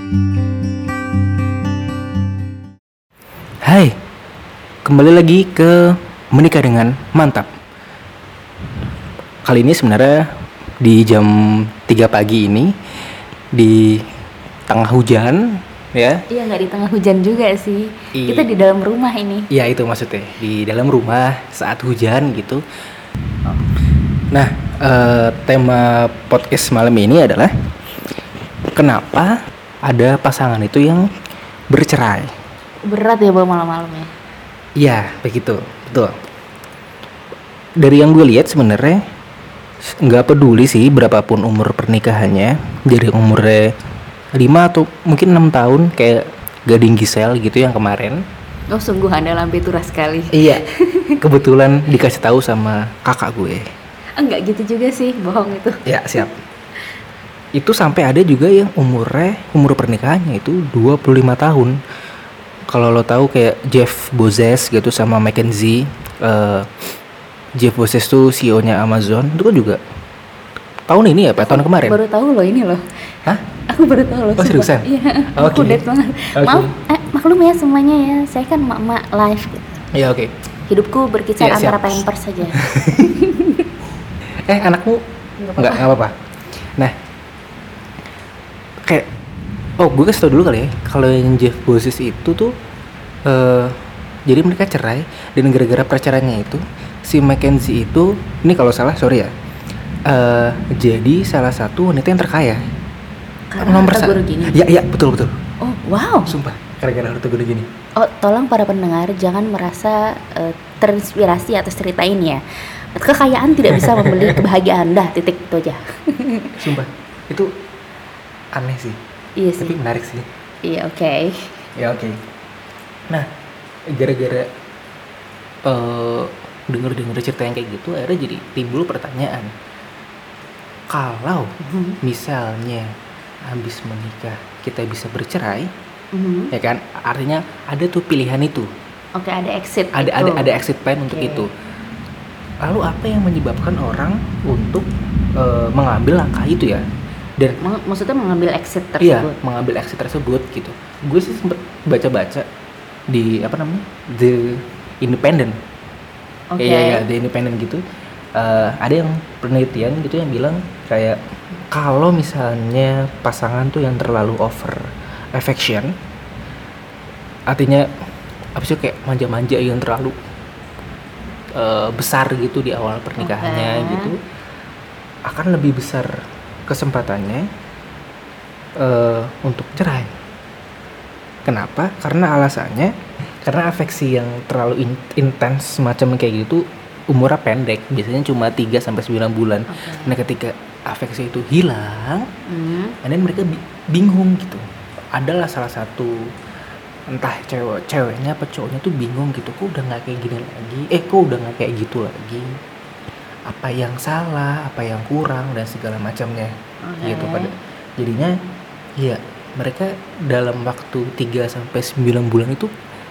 Hai, kembali lagi ke Menikah dengan Mantap. Kali ini sebenarnya di jam 3 pagi ini, di tengah hujan, ya. Iya, nggak di tengah hujan juga sih. Kita di dalam rumah ini. Ya itu maksudnya, di dalam rumah saat hujan gitu. Nah, tema podcast malam ini adalah kenapa ada pasangan itu yang bercerai. Berat ya bawa malam-malam ya. Iya, begitu, betul. Dari yang gue lihat sebenarnya nggak peduli sih berapapun umur pernikahannya, dari umurnya 5 atau mungkin 6 tahun kayak Gading Gisel gitu yang kemarin. Oh, sungguh Anda lambe turah sekali. Iya, kebetulan dikasih tahu sama kakak gue. Enggak gitu juga sih, bohong itu. Ya, siap. Itu sampai ada juga yang umur pernikahannya itu 25 tahun. Kalau lo tahu kayak Jeff Bezos gitu sama McKinsey, Jeff Bezos tuh CEO-nya Amazon, itu kan juga tahun ini ya, tahun kemarin. Baru tahu loh ini loh. Hah? Aku baru tahu loh. Oh, seriusan? Iya. Oke. Aku update banget. Oke. Maaf, maklum ya semuanya ya. Saya kan mak-mak live gitu. Ya oke. Hidupku berkisar Iya, siap. antara pampers saja. Anakmu Nggak nggak apa-apa. Nah, kayak gue kasih tau dulu kali ya, kalau yang Jeff Bezos itu tuh jadi mereka cerai, dan gara-gara perceraiannya itu si McKenzie itu, ini kalau salah sorry ya, jadi salah satu wanita yang terkaya. Karena harta guru gini. Ya betul. Oh, wow. Sumpah, gara-gara harta guru gini. Oh, tolong para pendengar jangan merasa terinspirasi atas cerita ini ya. Kekayaan tidak bisa membeli kebahagiaan. Dah, titik itu aja. Sumpah, itu aneh sih. Iya sih. Tapi menarik sih. Iya, oke. Ya oke. Nah, gara-gara denger cerita yang kayak gitu, akhirnya jadi timbul pertanyaan. Kalau misalnya habis menikah kita bisa bercerai, ya kan? Artinya ada tuh pilihan itu. Oke, ada exit. Ada exit plan untuk Oke. itu. Lalu apa yang menyebabkan orang untuk mengambil langkah itu ya? Dan Maksudnya mengambil exit iya, tersebut. mengambil exit tersebut gitu. Gue sih sempet baca-baca di The Independent. Oke. Iya, The Independent gitu. Ada yang penelitian gitu yang bilang kayak kalau misalnya pasangan tuh yang terlalu over affection, artinya apa sih, kayak manja-manja yang terlalu besar gitu di awal pernikahannya gitu, akan lebih besar kesempatannya untuk cerai. Kenapa? Karena alasannya karena afeksi yang terlalu intens semacam kayak gitu umurnya pendek, biasanya cuma 3 sampai 9 bulan. Nah, ketika afeksi itu hilang, dan mereka bingung gitu. Adalah salah satu, entah ceweknya apa cowoknya tuh bingung gitu, kok udah nggak kayak gini lagi, kok udah nggak kayak gitu lagi, apa yang salah, apa yang kurang, dan segala macamnya gitu. Jadinya ya mereka dalam waktu 3 sampai 9 bulan itu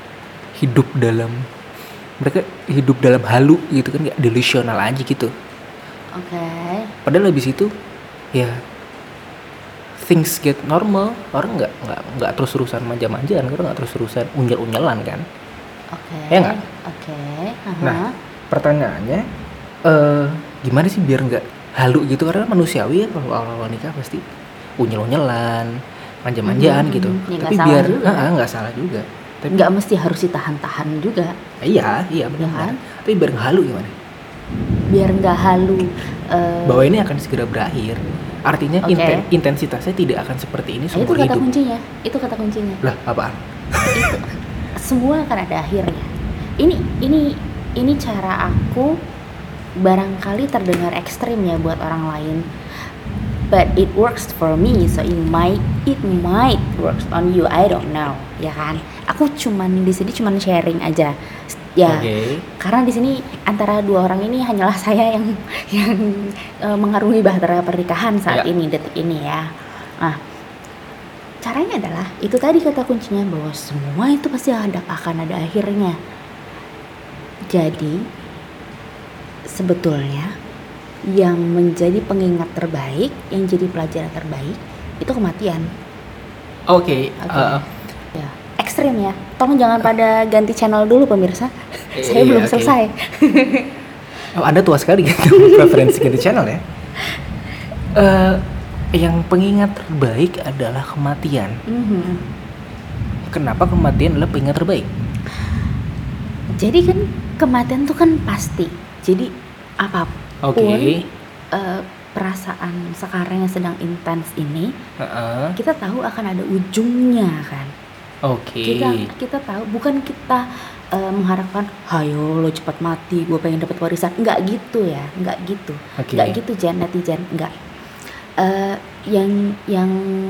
mereka hidup dalam halu gitu kan, kayak delusional aja gitu. Padahal habis itu ya things get normal, orang nggak terus-terusan manja-manjaan, orang nggak terus-terusan unyel-unyelan kan. Ya nggak? Nah, pertanyaannya gimana sih biar nggak halu gitu, karena manusiawi ya kalau awal nikah pasti unyel-unyelan, manja-manjaan gitu. Ya, tapi biar nggak salah juga. Tapi nggak mesti harus ditahan-tahan juga. Iya benar kan? Tapi biar nggak halu gimana? Biar nggak halu. Bahwa ini akan segera berakhir. Artinya intensitasnya tidak akan seperti ini seumur hidup. Itu kata kuncinya. Lah, apaan? Itu semua akan ada akhirnya. Ini cara aku barangkali terdengar ekstrim ya buat orang lain. But it works for me, so it might works on you. I don't know, ya kan? Aku di sini sharing aja, ya. Karena di sini antara dua orang ini hanyalah saya yang mengarungi bahtera pernikahan saat ini, detik ini ya. Nah, caranya adalah itu tadi kata kuncinya, bahwa semua itu pasti akan ada akhirnya. Jadi sebetulnya yang menjadi pengingat terbaik, yang jadi pelajaran terbaik itu kematian. Oke, Ya, ekstrim ya. Tolong jangan pada ganti channel dulu pemirsa. Saya iya, belum oke. selesai. Anda tua sekali gitu preferensi ganti channel ya. Yang pengingat terbaik adalah kematian. Mhm. Kenapa kematian adalah pengingat terbaik? Jadi kan kematian tuh kan pasti. Jadi apapun Oke. perasaan sekarang yang sedang intens ini, Heeh. kita tahu akan ada ujungnya kan. Oke. Kita tahu, bukan kita mengharapkan hayo lo cepat mati, gue pengen dapat warisan, nggak gitu ya, nggak gitu. Oke. Nggak gitu netizen, nggak. Yang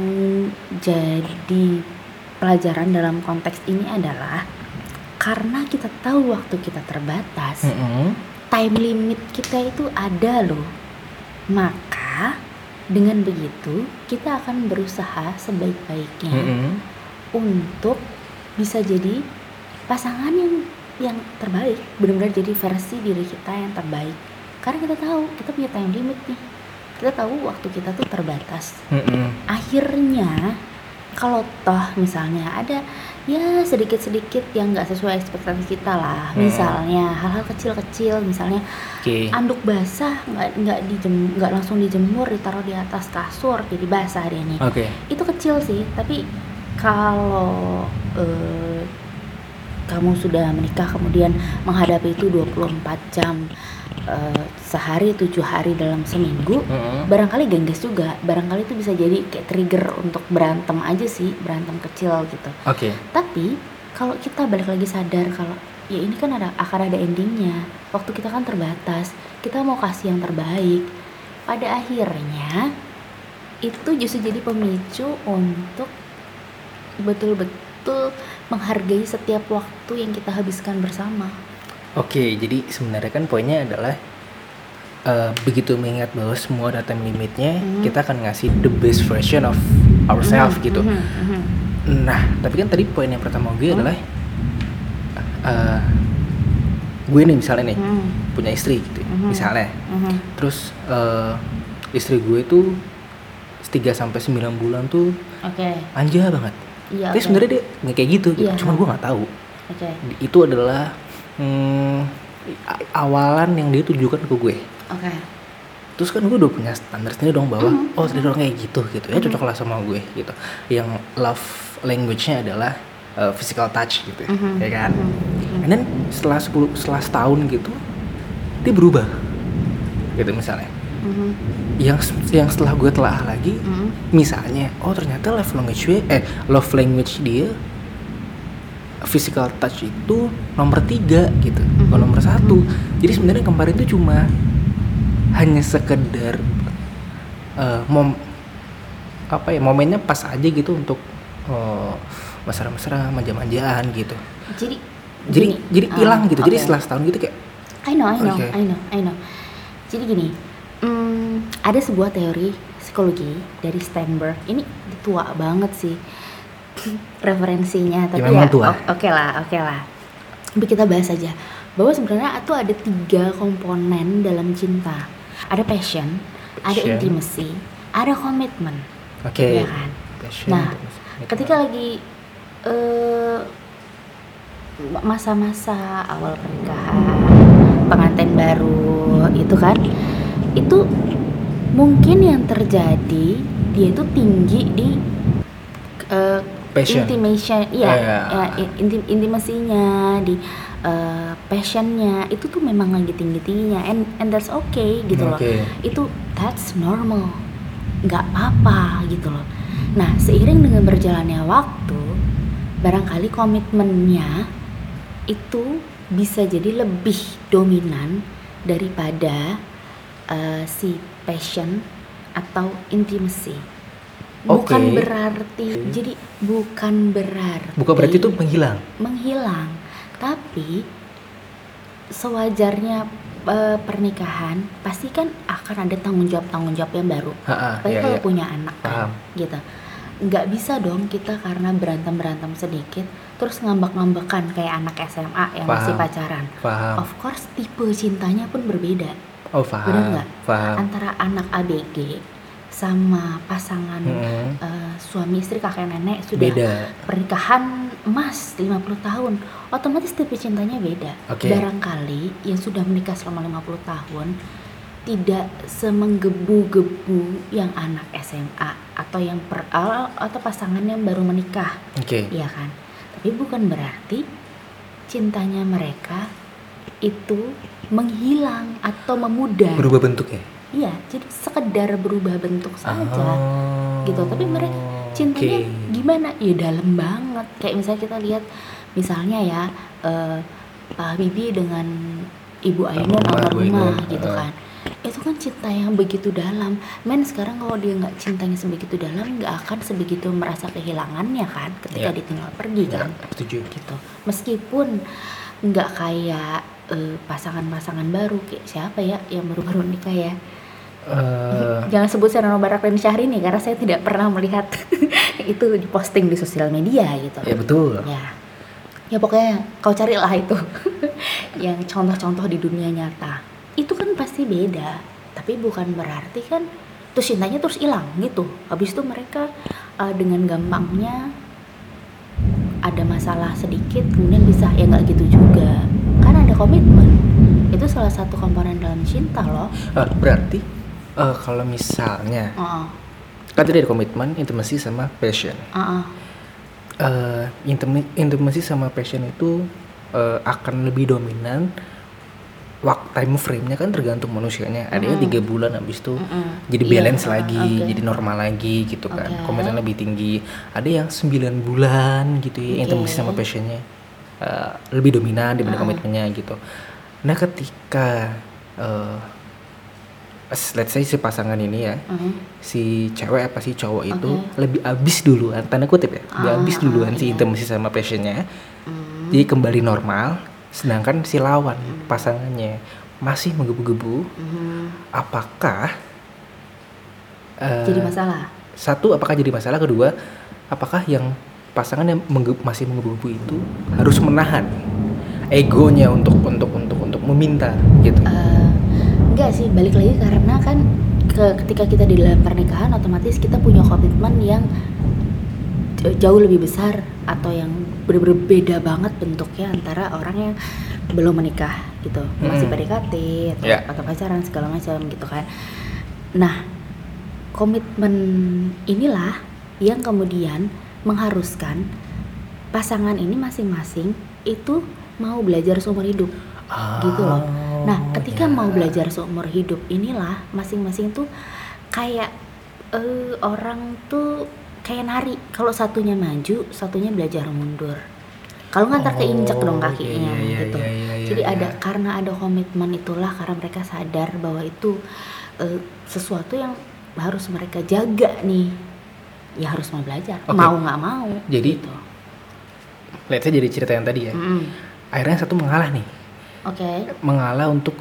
jadi pelajaran dalam konteks ini adalah karena kita tahu waktu kita terbatas, Mm-mm. time limit kita itu ada loh. Maka dengan begitu kita akan berusaha sebaik-baiknya Mm-mm. untuk bisa jadi pasangan yang terbaik, benar-benar jadi versi diri kita yang terbaik. Karena kita tahu kita punya time limit nih, kita tahu waktu kita tuh terbatas. Mm-mm. Akhirnya kalau toh misalnya ada ya sedikit-sedikit yang nggak sesuai ekspektasi kita lah, misalnya hal-hal kecil-kecil, misalnya Oke. anduk basah nggak langsung dijemur, ditaruh di atas kasur jadi basah deh nih. Oke. Itu kecil sih, tapi kalau kamu sudah menikah kemudian menghadapi itu 24 jam, sehari 7 hari dalam seminggu, Mm-mm. barangkali gengges juga, barangkali itu bisa jadi kayak trigger untuk berantem aja sih, berantem kecil gitu. Oke. Tapi kalau kita balik lagi sadar kalau ya ini kan akan ada endingnya, waktu kita kan terbatas, kita mau kasih yang terbaik, pada akhirnya itu justru jadi pemicu untuk betul-betul menghargai setiap waktu yang kita habiskan bersama. Oke, jadi sebenarnya kan poinnya adalah begitu mengingat bahwa semua ada time limitnya, kita akan ngasih the best version of ourselves gitu. Nah, tapi kan tadi poin yang pertama gue adalah gue nih misalnya nih punya istri gitu, misalnya. Terus istri gue tuh 3-9 bulan tuh Oke. manja banget. Iya. Tapi sebenarnya dia nggak kayak gitu, Iya. cuma gue nggak tahu. Oke. Itu adalah awalan yang dia tujukan ke gue. Oke. Terus kan gue udah punya standar sendiri dong bahwa oh dia orang kayak gitu ya cocok lah sama gue gitu. Yang love language-nya adalah physical touch gitu, ya kan. And then setelah setahun gitu dia berubah, gitu misalnya. Yang setelah gue telah lagi, misalnya oh ternyata love language dia physical touch itu nomor 3 gitu, bukan nomor 1. Jadi sebenarnya kemarin itu cuma hanya sekedar momennya pas aja gitu untuk mesra-mesra, manja-manjaan gitu. Jadi hilang gitu. Jadi setelah setahun gitu kayak I know. Okay. Jadi gini, ada sebuah teori psikologi dari Steinberg. Ini tua banget sih referensinya, tapi memang tua. Oke lah. Tapi kita bahas aja bahwa sebenarnya itu ada 3 komponen dalam cinta. Ada passion, ada intimacy, ada komitmen. Oke. Ya kan? Passion, Nah, ketika lagi masa-masa awal pernikahan, pengantin baru itu kan, itu mungkin yang terjadi dia itu tinggi di intimation, intimasinya, di passionnya itu tuh memang lagi tinggi-tingginya, and that's okay gitu loh. Itu that's normal, nggak apa-apa gitu loh. Nah, seiring dengan berjalannya waktu, barangkali komitmennya itu bisa jadi lebih dominan daripada si passion atau intimacy. Bukan berarti itu menghilang, tapi sewajarnya pernikahan pasti kan akan ada tanggung jawab yang baru. Apalagi kalau punya anak kan, gitu. Nggak bisa dong kita karena berantem sedikit terus ngambek-ngambekan kayak anak SMA yang masih pacaran. Of course tipe cintanya pun berbeda. Benar nggak? Antara anak ABG sama pasangan suami istri kakek nenek sudah Beda. pernikahan emas 50 tahun, otomatis tipe cintanya beda. Oke. Barangkali yang sudah menikah selama 50 tahun tidak semenggebu-gebu yang anak SMA atau yang atau pasangan yang baru menikah. Oke. Iya kan? Tapi bukan berarti cintanya mereka itu menghilang atau memudar. Berubah bentuk ya? Iya, jadi sekedar berubah bentuk saja. Gitu. Tapi mereka cintanya gimana? Ya dalam banget. Kayak misalnya kita lihat misalnya ya Pak Habibie dengan Ibu Ainun almarhumah gitu kan. Itu kan cinta yang begitu dalam. Men sekarang kalau dia nggak cintanya sebegitu dalam, nggak akan sebegitu merasa kehilangannya kan ketika ditinggal pergi kan. Setuju. Gitu. Meskipun nggak kayak pasangan-pasangan baru kayak siapa ya yang baru-baru nikah ya. Jangan sebut Senono Barak dan Syahrini karena saya tidak pernah melihat itu diposting di sosial media gitu. Ya betul. Ya pokoknya kau carilah itu yang contoh-contoh di dunia nyata. Itu kan pasti beda, tapi bukan berarti kan terus cintanya terus hilang gitu. Habis itu mereka dengan gampangnya ada masalah sedikit kemudian bisa, ya nggak gitu juga. Kan ada komitmen. Itu salah satu komponen dalam cinta loh. Berarti kalau misalnya kan tadi ada komitmen, intimacy sama passion. Intimacy sama passion itu akan lebih dominan. Time frame-nya kan tergantung manusianya. Ada yang 3 bulan habis itu jadi balance lagi, jadi normal lagi gitu kan. Komitmen lebih tinggi. Ada yang 9 bulan gitu ya, intimacy sama passionnya lebih dominan dibanding komitmennya gitu. Nah ketika let's say si pasangan ini ya, si cewek apa si cowok itu lebih abis duluan, tanda kutip ya, lebih abis duluan si intimacy sama passionnya, jadi kembali normal. Sedangkan si lawan pasangannya masih menggebu-gebu, apakah jadi masalah? Satu, apakah jadi masalah? Kedua, apakah yang pasangan yang masih menggebu-gebu itu harus menahan egonya untuk meminta gitu? Enggak sih, balik lagi karena kan ketika kita di dalam pernikahan otomatis kita punya komitmen yang jauh lebih besar atau yang berbeda banget bentuknya antara orang yang belum menikah gitu, masih PDKT atau pacaran segala macam gitu kan. Nah, komitmen inilah yang kemudian mengharuskan pasangan ini masing-masing itu mau belajar seumur hidup gitu loh. Nah, ketika mau belajar seumur hidup inilah masing-masing tuh kayak orang tuh kayak nari, kalau satunya maju, satunya belajar mundur. Kalau nggak ntar keinjek dong kakinya gitu. Jadi karena ada komitmen itulah, karena mereka sadar bahwa itu sesuatu yang harus mereka jaga nih. Ya harus mau belajar, mau nggak mau. Jadi, gitu. let's say jadi cerita yang tadi ya. Akhirnya satu mengalah nih. Mengalah untuk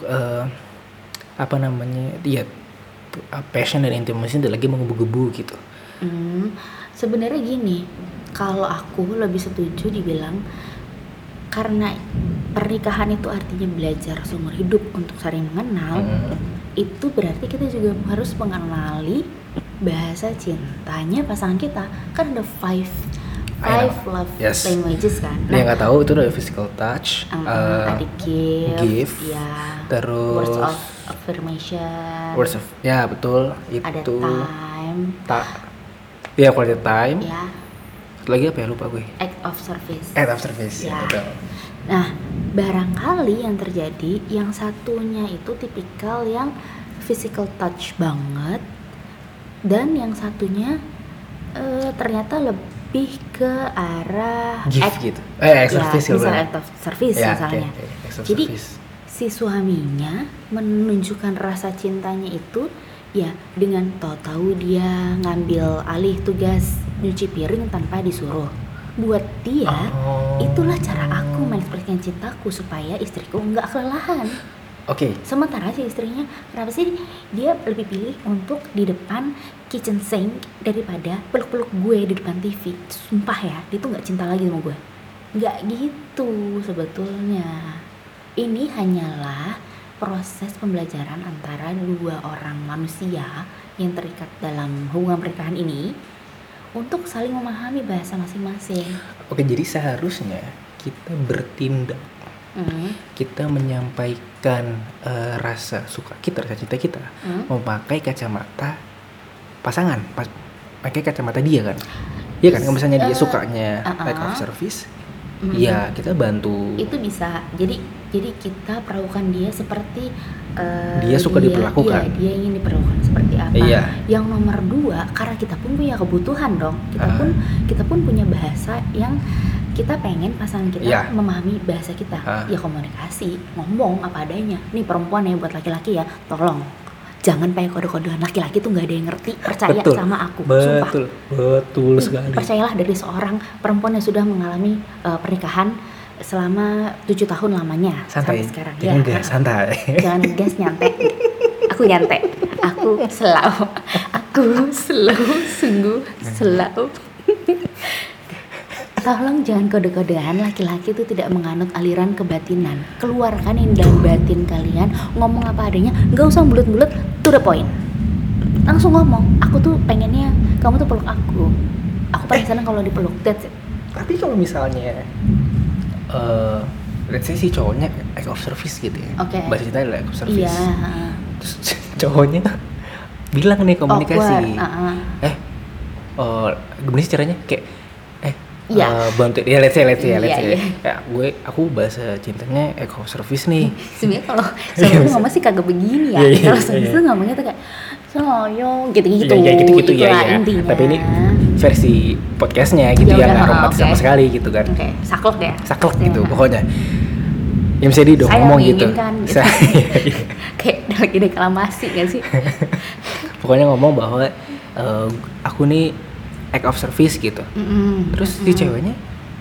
passion dan intimacy tidak lagi menggebu-gebu gitu. Sebenarnya gini, kalau aku lebih setuju dibilang karena pernikahan itu artinya belajar seumur hidup untuk saling mengenal, itu berarti kita juga harus mengenali bahasa cintanya pasangan kita. Kan ada five love languages kan. Nah, yang nggak tahu itu ada physical touch, ada gift, terus words of affirmation, ya betul, ada itu time, quality time, lagi apa ya, lupa gue. act of service ya betul. Nah, barangkali yang terjadi yang satunya itu tipikal yang physical touch banget, dan yang satunya ternyata lebih ke arah gift gitu, act of service misalnya. Jadi si suaminya menunjukkan rasa cintanya itu ya dengan tahu-tahu dia ngambil alih tugas nyuci piring tanpa disuruh. Buat dia itulah cara aku mengekspresikan cintaku supaya istriku nggak kelelahan. Sementara si istrinya kenapa sih dia lebih pilih untuk di depan kitchen sink daripada peluk-peluk gue di depan TV. Sumpah ya, dia tuh nggak cinta lagi sama gue. Nggak gitu sebetulnya. Ini hanyalah proses pembelajaran antara dua orang manusia yang terikat dalam hubungan pernikahan ini untuk saling memahami bahasa masing-masing. Oke, jadi seharusnya kita bertindak, kita menyampaikan rasa suka kita, rasa cinta kita, memakai kacamata pasangan, pakai kacamata dia kan. Iya kan, kalau misalnya dia sukanya act of service, ya kita bantu. Itu bisa. Jadi kita perlakukan dia seperti dia suka diperlakukan. Iya, dia ingin diperlakukan seperti apa. Iya. Yang nomor 2, karena kita pun punya kebutuhan dong. Kita pun punya bahasa yang kita pengen pasangan kita memahami bahasa kita. Ya komunikasi, ngomong apa adanya. Nih perempuan ya, buat laki-laki ya, tolong jangan pakai kode-kodean. Laki-laki tuh nggak ada yang ngerti. Percaya sama aku, sumpah. Betul sekali. Percayalah, dari seorang perempuan yang sudah mengalami pernikahan selama 7 tahun lamanya sampai sekarang. Jangan gas, santai. Jangan gas, nyantai. Aku nyantai. Aku slow, sungguh slow. Tolong jangan kode-kodean. Laki-laki itu tidak menganut aliran kebatinan. Keluarkan yang dalam batin kalian. Ngomong apa adanya. Gak usah bulut-bulut, to the point. Langsung ngomong. Aku tuh pengennya kamu tuh peluk aku. Aku paling senang kalau dipeluk. That's it. Tapi kalau misalnya let's say si cowoknya act of service gitu ya. Bahasa kita adalah act of service. Iya. Terus cowoknya bilang nih komunikasi. Gimana sih caranya? Kayak bantu ya, let's say. Ya, aku bahasa cintanya act of service nih. Sebenarnya kalau suami ngomong sih kagak begini ya. Kalau suami tuh ngomongnya tuh kayak sayang gitu-gitu. Ya gitu ya. Intinya. Tapi ini versi podcastnya gitu ya, nggak romantis sama sekali gitu kan. Saklek gitu pokoknya. Ya bisa dong ngomong gitu. Kayak lagi deklamasi kan sih. Pokoknya ngomong bahwa aku nih act of service gitu. Terus si ceweknya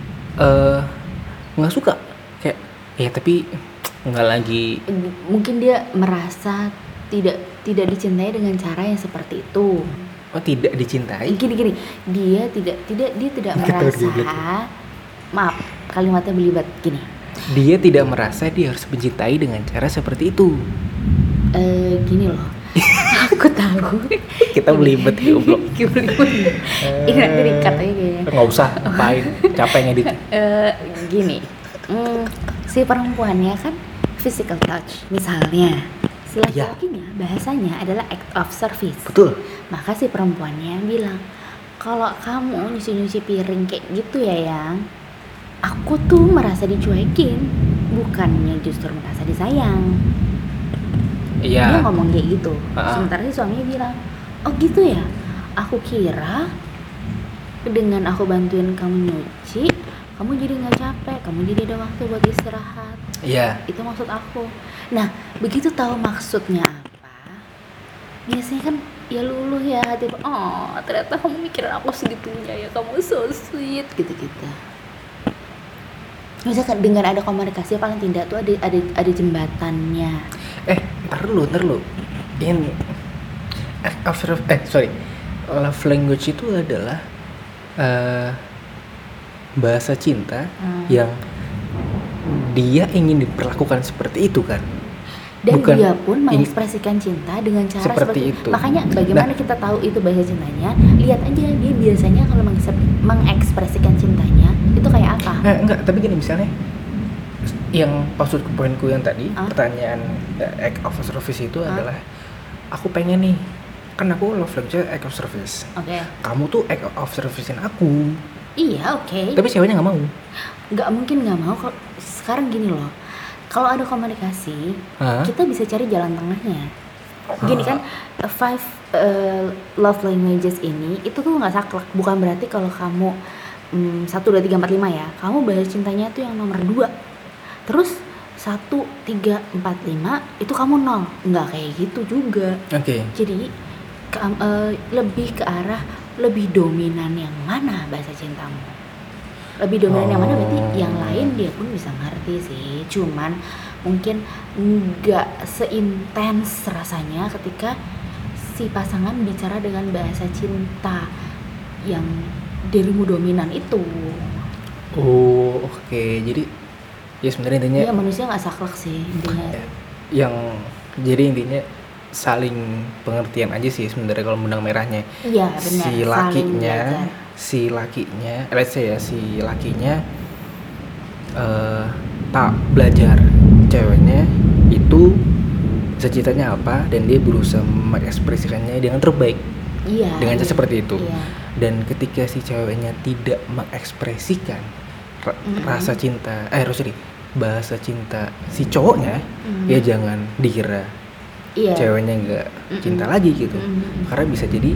nggak suka, kayak ya tapi nggak lagi. Mungkin dia merasa tidak dicintai dengan cara yang seperti itu. Oh, tidak dicintai. Gini. Dia tidak merasa. Maaf, kalimatnya belibet gini. Dia tidak merasa dia harus mencintai dengan cara seperti itu. Gini loh. Aku tahu. Kita belibet goblok. Ini nanti dikat aja kayaknya. Nggak usah, ngapain? Capek ngedit. Gini. Si perempuannya kan physical touch misalnya. Si laki-lakinya bahasanya adalah act of service. Betul. Maka si perempuannya bilang, kalau kamu nyuci piring kayak gitu ya yang, aku tuh merasa dicuekin, bukannya justru merasa disayang. Iya. Dia ngomong kayak gitu. Sementara si suaminya bilang, oh gitu ya, aku kira dengan aku bantuin kamu nyuci, kamu jadi nggak capek, kamu jadi ada waktu buat istirahat. Iya. Itu maksud aku. Nah, begitu tahu maksudnya apa, biasanya kan ya luluh ya hati. Oh, ternyata kamu mikirin aku segitunya ya, kamu so sweet gitu-gitu. Misalkan dengan ada komunikasi, paling tidak tuh ada jembatannya. Ntar lu. Ini love language itu adalah bahasa cinta yang dia ingin diperlakukan seperti itu kan. Dan dia pun mengekspresikan cinta dengan cara seperti itu. Makanya bagaimana kita tahu itu bahasa cintanya? Lihat aja dia biasanya kalau mengekspresikan cintanya itu kayak apa? Enggak, tapi gini misalnya, yang maksud poinku yang tadi, pertanyaan act of service itu adalah aku pengen nih, kan aku love language act of service. Kamu tuh act of service-in aku. Iya, oke. Tapi ceweknya nggak mau. Nggak mungkin nggak mau. Kalau sekarang gini loh, kalau ada komunikasi, kita bisa cari jalan tengahnya. Gini kan, 5 love languages ini itu tuh nggak saklek. Bukan berarti kalau kamu 1, 2, 3, 4, 5 ya, kamu bahas cintanya tuh yang nomor 2. Terus 1, 3, 4, 5 itu kamu 0. Nggak kayak gitu juga. Jadi lebih ke arah lebih dominan yang mana bahasa cintamu. Lebih dominan yang mana berarti yang lain dia pun bisa ngerti sih. Cuman mungkin nggak seintens rasanya ketika si pasangan bicara dengan bahasa cinta yang dirimu dominan itu. Jadi ya sebenarnya intinya manusia nggak saklek sih intinya. yang jadi intinya saling pengertian aja sih sebenarnya kalau benang merahnya. Iya benar. Si Saling lakinya, belajar. let's say ya, si lakinya tak belajar ceweknya itu cita-citanya apa dan dia berusaha mengekspresikannya dengan terbaik Iya. dengan cara seperti itu. Iya. Dan ketika si ceweknya tidak mengekspresikan rasa cinta, bahasa cinta si cowoknya, ya jangan dikira Iya. ceweknya nggak cinta lagi gitu. Karena bisa jadi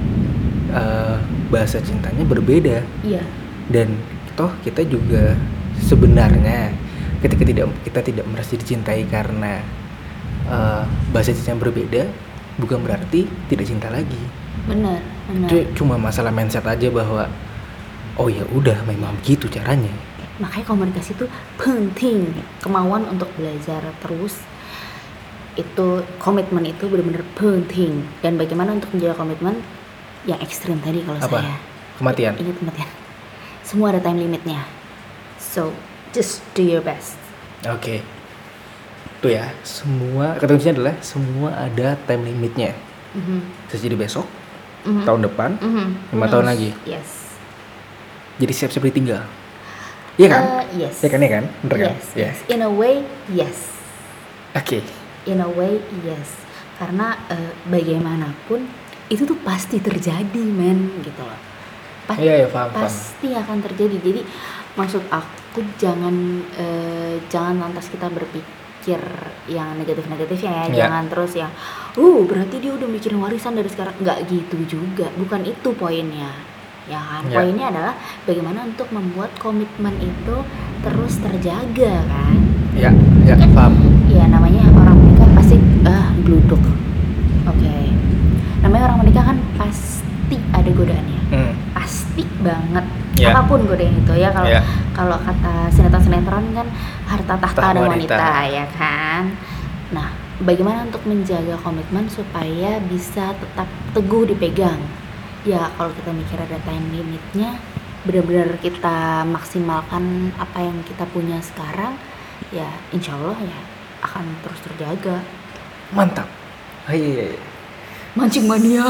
bahasa cintanya berbeda. Iya. Dan toh kita juga sebenarnya ketika kita tidak merasa dicintai karena bahasa cintanya berbeda, bukan berarti tidak cinta lagi. Benar. Itu cuma masalah mindset aja bahwa oh ya udah memang gitu caranya. Makanya komunikasi itu penting, kemauan untuk belajar terus itu, komitmen itu benar-benar penting. Dan bagaimana untuk menjaga komitmen yang ekstrim tadi kalau Apa? saya Kematian. ingat kematian, semua ada time limitnya, so just do your best. Oke. Tuh ya, semua kata kuncinya adalah semua ada time limitnya. Bisa jadi besok, tahun depan, 5 tahun lagi. Yes. Jadi siap-siap ditinggal. Iya kan? Yes. Iya kan, iya kan? Bener kan? Yes, Iya. yes. In a way, yes. Oke. In a way, yes. Karena bagaimanapun itu tuh pasti terjadi, men, gitu loh. Iya, paham. Pasti akan terjadi. Jadi maksud aku jangan lantas kita berpikir yang negatif-negatifnya ya. Iya. Jangan terus yang berarti dia udah mikirin warisan dari sekarang. Nggak gitu juga. Bukan itu poinnya. Ya kan? Iya. Poinnya adalah bagaimana untuk membuat komitmen itu terus terjaga kan. Ya, paham. Ya namanya orang menikah pasti gluduk. Oke. Namanya orang menikah kan pasti ada godaannya. Pasti banget. Ya. Apapun godaan itu ya, kalau kata sinetron kan harta tahta dan wanita ya kan. Nah, bagaimana untuk menjaga komitmen supaya bisa tetap teguh dipegang? Ya kalau kita mikir ada time limitnya, benar-benar kita maksimalkan apa yang kita punya sekarang, ya insya Allah ya akan terus terjaga. Mantap. Iya. Mancing mania.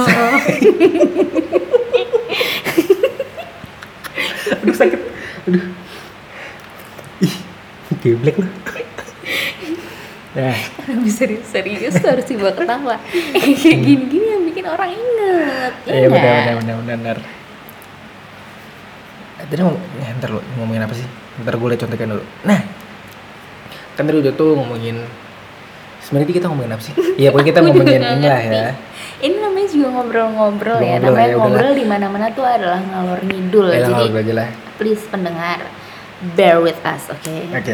Aduh sakit. Aduh. Ih, geblek lu. Nah, Bisa serius harus dibawa ketawa. Kayak gini-gini yang bikin orang inget. iya benar. Tadi ntar lu ngomongin apa sih? Ntar gue liat contekan dulu. Nah, kan tadi udah tuh ngomongin, sebenarnya kita ngomongin apa sih? Iya pokoknya kita ngomongin inilah ya. Ini namanya juga ngobrol-ngobrol ya. Namanya ngobrol di mana-mana tuh adalah ngalor ngidul. Jadi Jadi aja lah. please pendengar, bear with us, oke? Oke.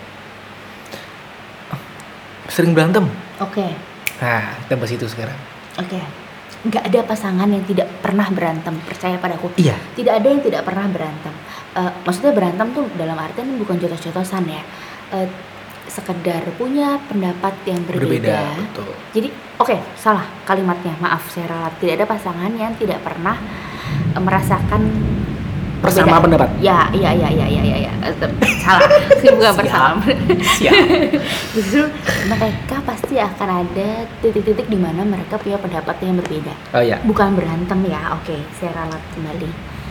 Sering berantem. Oke. Nah, kita bahas itu sekarang. Oke. Nggak ada pasangan yang tidak pernah berantem, percaya padaku. Iya. Tidak ada yang tidak pernah berantem. Maksudnya berantem tuh dalam artian bukan jotos-jotosan ya. Sekedar punya pendapat yang berbeda. Betul. Jadi, oke, salah kalimatnya. Maaf, saya ralat. Tidak ada pasangan yang tidak pernah merasakan Bersama perbedaan. pendapat. Ya. Salah. Bukan bersama. Siap. Justru mereka pasti akan ada titik-titik di mana mereka punya pendapat yang berbeda. Oh iya. Bukan berantem ya. Oke, saya ralat kembali.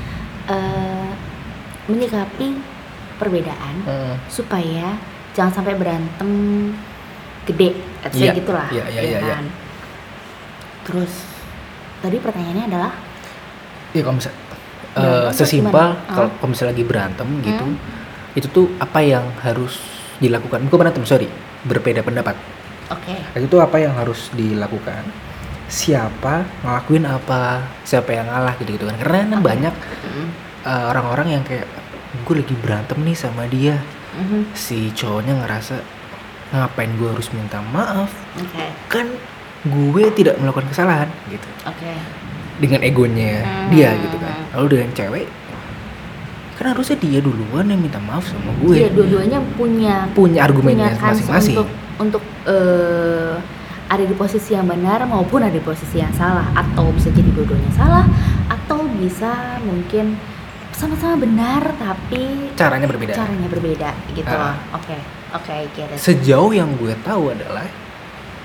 Menyikapi perbedaan supaya jangan sampai berantem gede, Iya. gitulah. Iya. Kan? Terus tadi pertanyaannya adalah Iya kalau misalnya Berantem sesimpel gimana? kalau misalnya lagi berantem gitu, itu tuh apa yang harus dilakukan? Bukan berantem, berbeda pendapat. oke. Itu apa yang harus dilakukan? Siapa ngelakuin apa? Siapa yang ngalah gitu kan? Karena banyak orang-orang yang kayak gue lagi berantem nih sama dia, si cowoknya ngerasa ngapain gue harus minta maaf? Oke. Kan gue tidak melakukan kesalahan gitu. Oke. Dengan egonya dia gitu kan. Lalu dengan cewek kan harusnya dia duluan yang minta maaf sama gue. Iya, dua-duanya punya argumennya kans masing-masing. untuk ada di posisi yang benar maupun ada di posisi yang salah, atau bisa jadi dua-duanya salah, atau bisa mungkin sama-sama benar tapi Caranya berbeda. gitu. Oke, get it. Sejauh yang gue tahu adalah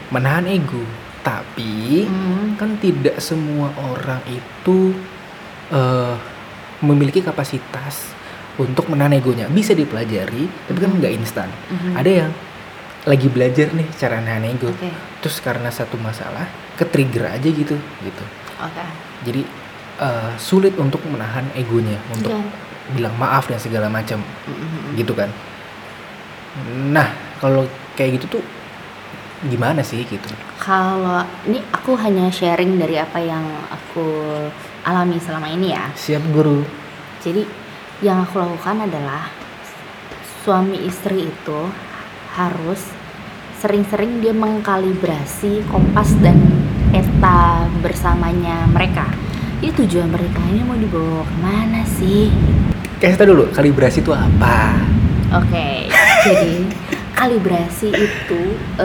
menahan ego. Tapi kan tidak semua orang itu memiliki kapasitas untuk menahan egonya. Bisa dipelajari, tapi kan nggak instan. Ada yang lagi belajar nih cara nahan ego, terus karena satu masalah ke-trigger aja gitu. Jadi sulit untuk menahan egonya, untuk bilang maaf dan segala macam, gitu kan. Nah, kalau kayak gitu tuh gimana sih gitu? Kalau ini aku hanya sharing dari apa yang aku alami selama ini ya. Siap guru. Jadi yang aku lakukan adalah suami istri itu harus sering-sering dia mengkalibrasi kompas dan peta bersamanya mereka. Ini tujuan pernikahannya mau dibawa kemana sih? Kasih tau dulu, kalibrasi itu apa? Oke, jadi kalibrasi itu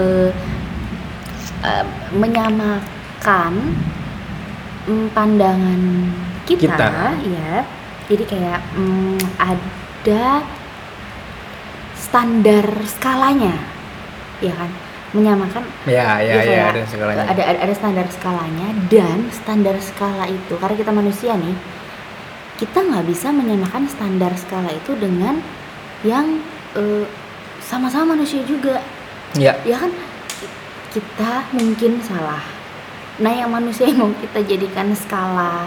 menyamakan pandangan kita. Ya. Jadi kayak ada standar skalanya, ya kan? Menyamakan. Ya, ada skalanya. Ada standar skalanya, dan standar skala itu karena kita manusia nih, kita nggak bisa menyamakan standar skala itu dengan yang sama-sama manusia juga. Ya kan? Kita mungkin salah. Nah, yang manusia yang mau kita jadikan skala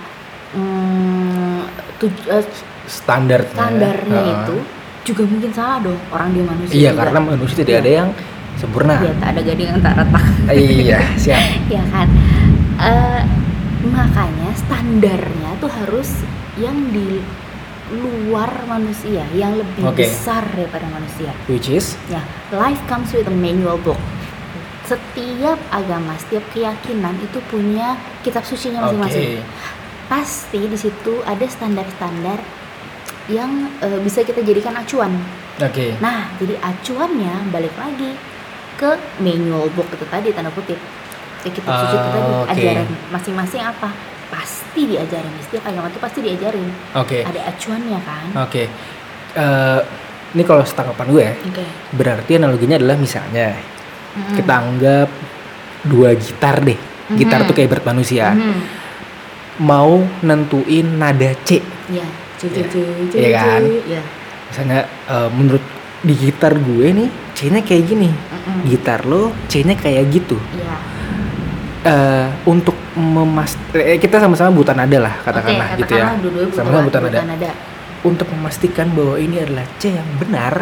standarnya itu juga mungkin salah dong. Orang dia manusia. Iya, juga. Karena manusia tidak ada yang sempurna. Iya, tak ada gading yang tak retak. Iya, siap. Ya kan. Makanya standarnya tuh harus yang di luar manusia, yang lebih besar daripada manusia. Which is? Ya, life comes with a manual book. Setiap agama, setiap keyakinan itu punya kitab sucinya masing-masing. Pasti di situ ada standar-standar yang bisa kita jadikan acuan. Nah, jadi acuannya balik lagi ke manual book itu tadi, tanda kutip. Kitab suci itu tadi, ajaran masing-masing apa? Pasti diajarin, setiap agama itu pasti diajarin. Ada acuannya kan. Ini kalau setanggapan gue ya, berarti analoginya adalah misalnya kita anggap 2 gitar deh. Gitar tuh kayak berat manusia. Mau nentuin nada C. Iya kan? Misalnya menurut di gitar gue nih C-nya kayak gini. Gitar lo C-nya kayak gitu. Untuk kita sama-sama buta nada lah, katakanlah gitu ya. Sama-sama buta nada. Untuk memastikan bahwa ini adalah C yang benar,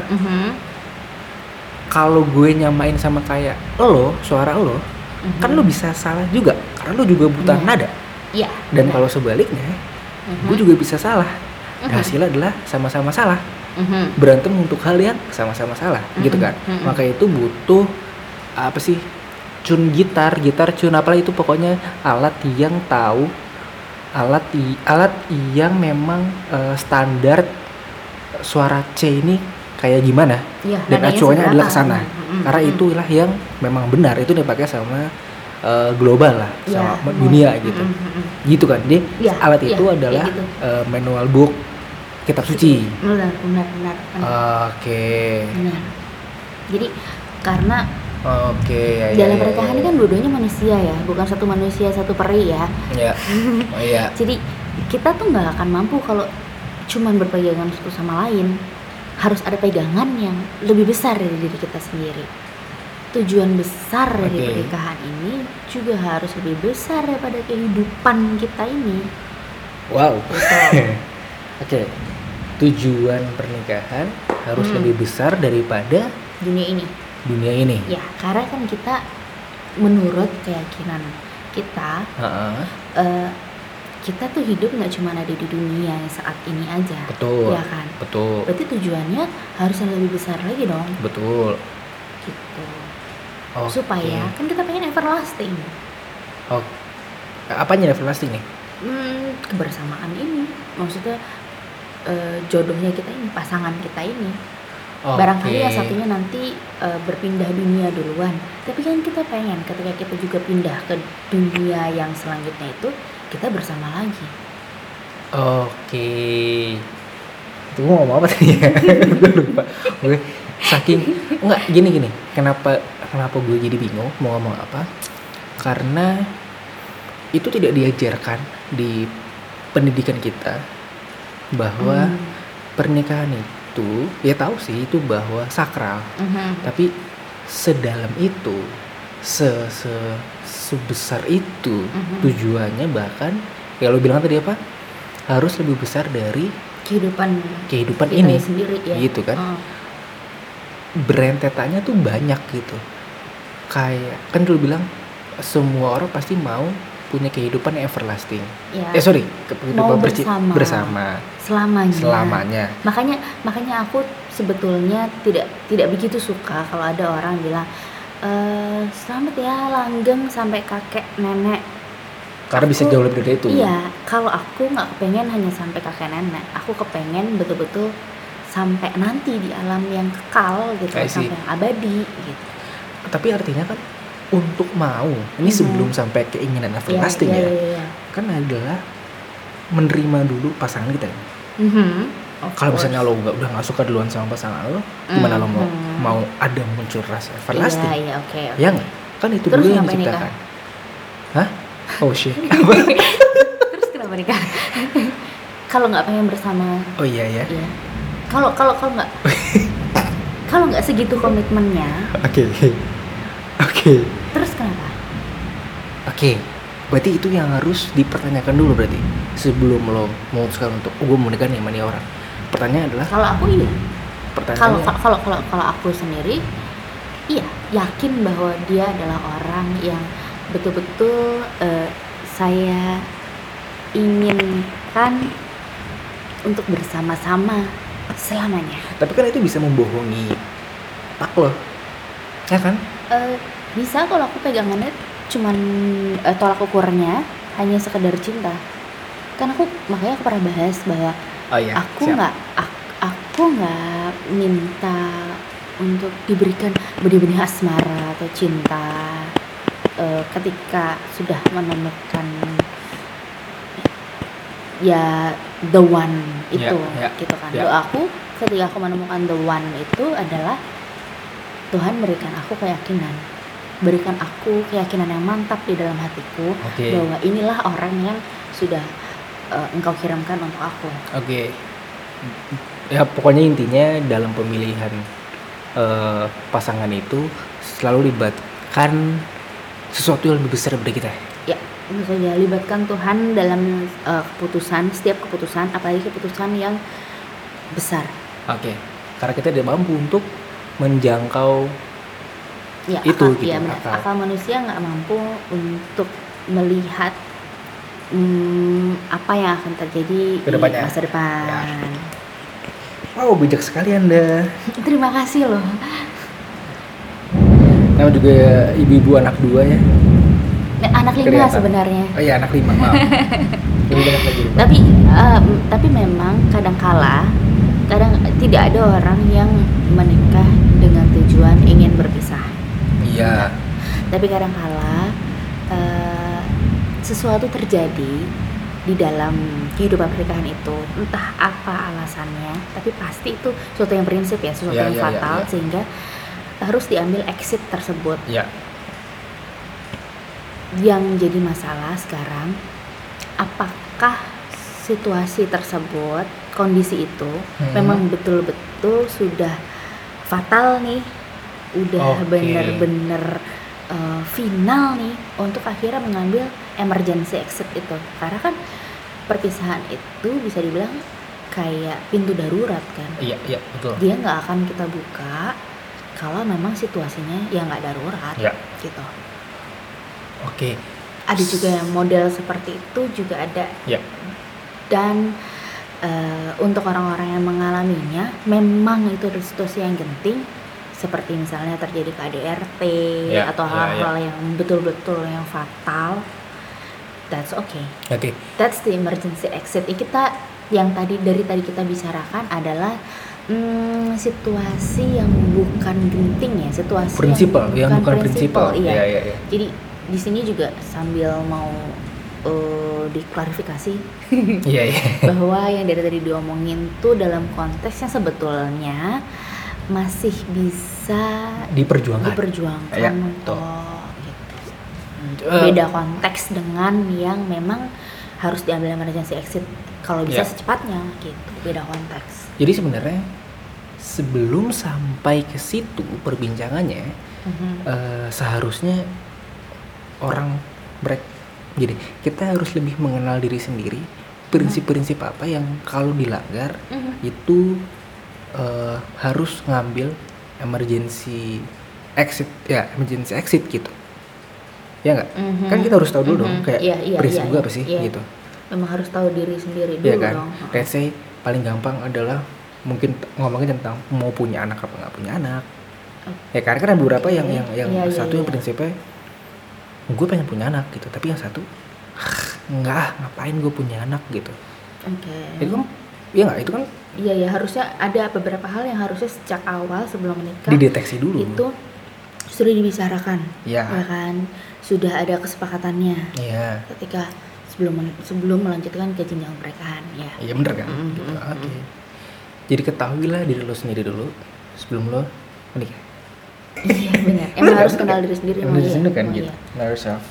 kalau gue nyamain sama kayak lo, suara lo, kan lo bisa salah juga, karena lo juga buta nada. Dan kalau sebaliknya, gue juga bisa salah. Hasilnya adalah sama-sama salah. Berantem untuk hal yang sama-sama salah, gitu kan. Maka itu butuh apa sih? Cun gitar cun apalah itu, pokoknya alat yang tahu, alat yang memang standar suara C ini kayak gimana, dan acuannya adalah ke sana. Karena itulah yang memang benar, itu dipakai sama global lah, sama dunia gitu. Gitu kan. Jadi alat itu adalah gitu. Manual book, kitab suci. Benar. Benar. Jadi karena dalam pernikahan ini kan dua-duanya manusia ya, bukan satu manusia satu peri ya. Jadi kita tuh nggak akan mampu kalau cuman berpegangan satu sama lain. Harus ada pegangan yang lebih besar dari diri kita sendiri. Tujuan besar dari pernikahan ini juga harus lebih besar daripada kehidupan kita ini. Wow. Tujuan pernikahan harus lebih besar daripada dunia ini. Ya, karena kan kita menurut keyakinan kita, kita tuh hidup nggak cuma ada di dunia saat ini aja. Betul. Ya kan. Betul. Berarti tujuannya harus yang lebih besar lagi dong. Betul. Gitu. Supaya kan kita pengen everlasting. Apanya everlasting nih? Kebersamaan ini, maksudnya jodohnya kita ini, pasangan kita ini. Barangkali yang satunya nanti berpindah dunia duluan, tapi kan kita pengen ketika kita juga pindah ke dunia yang selanjutnya itu kita bersama lagi. Itu gua ngomong apa tadi ya? Gue lupa. Gue saking enggak gini. Kenapa gue jadi bingung mau ngomong apa? Karena itu tidak diajarkan di pendidikan kita bahwa pernikahan itu ya tahu sih itu bahwa sakral, tapi sedalam itu, sebesar itu tujuannya, bahkan ya lo bilang tadi apa? Harus lebih besar dari kehidupan kita ini sendiri ya. gitu kan. Berentetannya tuh banyak gitu. Kayak kan dulu bilang semua orang pasti mau punya kehidupan yang everlasting. Ya. Kehidupan bersama selamanya. Makanya aku sebetulnya tidak begitu suka kalau ada orang bilang selamat ya langgeng sampai kakek nenek. Karena bisa jauh lebih dari itu. Iya, kalau aku nggak kepengen hanya sampai kakek nenek, aku kepengen betul-betul sampai nanti di alam yang kekal gitu, sampai yang abadi gitu. Tapi artinya kan untuk mau ini sebelum sampai keinginan everlasting kan adalah menerima dulu pasangan kita. Kalau misalnya lo udah nggak suka duluan sama pasangan lo, gimana lo mau ada muncul rasa everlasting? Okay. Ya nggak? Kan itu terus dulu yang diciptakan. Hah? Oh shit. Terus kenapa nikah? Kalau nggak pengen bersama. Oh iya ya. Iya. Kalau nggak segitu komitmennya. Oke. Terus kenapa? Oke. Berarti itu yang harus dipertanyakan dulu berarti sebelum lo memutuskan untuk gue mau nikah nih sama nih orang. Pertanyaan adalah. Kalau aku iya. Pertanyaannya. Kalau aku sendiri, iya yakin bahwa dia adalah orang yang betul-betul saya inginkan untuk bersama-sama selamanya. Tapi kan itu bisa membohongi otak lo, ya kan? Bisa kalau aku pegangannya cuman tolak ukurnya hanya sekedar cinta. Kan makanya aku pernah bahas bahwa aku nggak minta untuk diberikan benih-benih asmara atau cinta ketika sudah menemukan ya the one itu gitu kan. Doaku ketika aku menemukan the one itu adalah Tuhan berikan aku keyakinan yang mantap di dalam hatiku bahwa inilah orang yang sudah engkau kirimkan untuk aku. Ya pokoknya intinya dalam pemilihan pasangan itu selalu libatkan sesuatu yang lebih besar dari kita. Ya, maksudnya libatkan Tuhan dalam setiap keputusan, apalagi keputusan yang besar. Karena kita tidak mampu untuk menjangkau itu gitu. Akal manusia nggak mampu untuk melihat apa yang akan terjadi di masa depan. Wow, bijak sekali Anda. Terima kasih loh. Nama juga ibu-ibu anak 2 ya. Anak 5 sebenarnya. Oh iya, anak 5, maaf. Tapi memang kadang tidak ada orang yang menikah dengan tujuan ingin berpisah. Iya. Tapi kadang sesuatu terjadi di dalam kehidupan pernikahan itu, entah apa alasannya, tapi pasti itu sesuatu yang prinsip ya, sesuatu yang fatal sehingga harus diambil exit tersebut. Yang jadi masalah sekarang, apakah situasi tersebut, kondisi itu memang betul-betul sudah fatal nih, udah bener-bener final nih untuk akhirnya mengambil emergency exit itu. Karena kan perpisahan itu bisa dibilang kayak pintu darurat kan. Iya betul. Dia nggak akan kita buka kalau memang situasinya ya nggak darurat gitu. Ada juga yang model seperti itu juga ada. Dan untuk orang-orang yang mengalaminya memang itu ada situasi yang genting, seperti misalnya terjadi KDRT atau hal-hal yang betul-betul yang fatal. That's okay. That's the emergency exit. Kita yang tadi kita bicarakan adalah situasi yang bukan genting ya, situasi yang bukan prinsipal. Iya. Jadi di sini juga sambil mau diklarifikasi Iya, iya. bahwa yang dari tadi diomongin tuh dalam konteks yang sebetulnya masih bisa Diperjuangkan. diperjuangkan Ya, untuk gitu. Eh, Beda konteks dengan yang memang harus diambil emergency exit kalau bisa Ya. secepatnya gitu, beda konteks. Jadi sebenarnya sebelum sampai ke situ perbincangannya, seharusnya orang jadi kita harus lebih mengenal diri sendiri, prinsip-prinsip apa yang kalau dilanggar itu harus ngambil emergency exit gitu. Ya nggak? Kan kita harus tahu dulu dong kayak prinsip gue apa sih gitu. Memang harus tahu diri sendiri dulu Iya kan? dong. Let's say paling gampang adalah mungkin ngomongin tentang mau punya anak apa nggak punya anak. Ya karena kan ada beberapa yang Iya, satu yang iya. prinsipnya gue pengen punya anak gitu, tapi yang satu enggak, ngapain gue punya anak gitu. Oke. Itu kan, iya nggak? Itu kan Iya ya, harusnya ada beberapa hal yang harusnya sejak awal sebelum menikah dideteksi dulu. itu sudah dibicarakan, Iya. ya kan? Sudah ada kesepakatannya Iya, ketika sebelum melanjutkan ke jenjang pernikahan, ya. iya bener kan? Mm, Gitu. mm, Oke. Jadi ketahuilah diri lo sendiri dulu sebelum lo menikah. Iya benar. Emang harus kenal diri sendiri. Kenal diri sendiri kan emang gitu. iya. Know yourself.